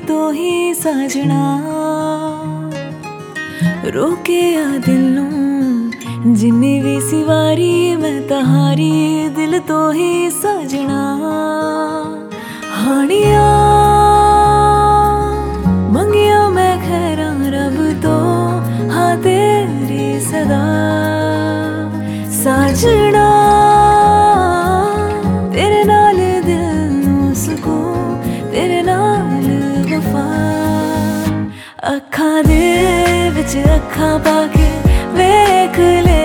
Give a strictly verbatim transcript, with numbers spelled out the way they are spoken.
तो ही साजना रोके आ दिल नूं जिन्नी भी सिवारी मैं तहारी दिल तो ही साजना हानिया मंगिया मैं खैरा रब तो हाँ तेरी सदा साजना तेरे नाल दिल नूं सुकून तेरे नाल वफा अखां दे विच अखां पाके वेख ले